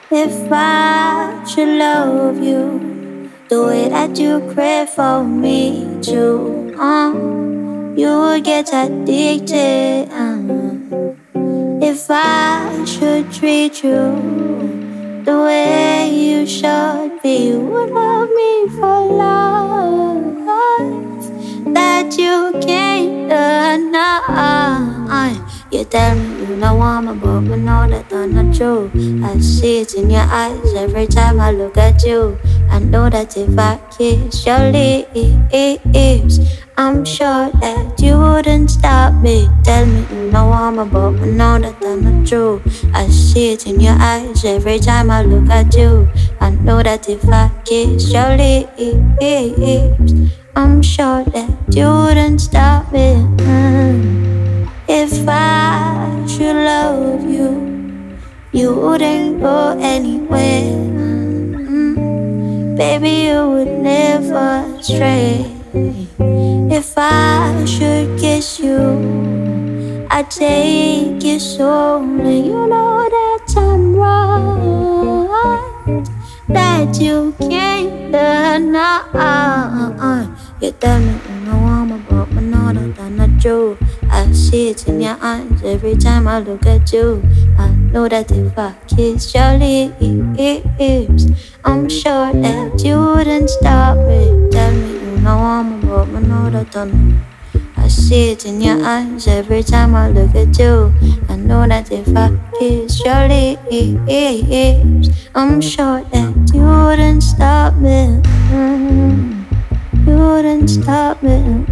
If I should love you the way that you crave for me to, you would get addicted. If I should treat you the way you should be, you would love me for life that you can't deny. You tell me you know I'm above, but know that I'm not true. I see it in your eyes every time I look at you. I know that if I kiss your lips, I'm sure that you wouldn't stop me. Tell me you know I'm above, but know that I'm not true. I see it in your eyes every time I look at you. I know that if I kiss your lips, I'm sure that you wouldn't stop me. If I should love you, you wouldn't go anywhere. Baby, you would never stray. If I should kiss you, I'd take you slowly. You know that I'm right, that you can't deny. You tell me you know I'm about, but know that I'm not true. I see it in your eyes every time I look at you. I know that if I kiss your lips, I'm sure that you wouldn't stop me. Tell me you know I'm about, but know that I'm not. I see it in your eyes every time I look at you. I know that if I kiss your lips, I'm sure that you wouldn't stop me. You wouldn't stop me.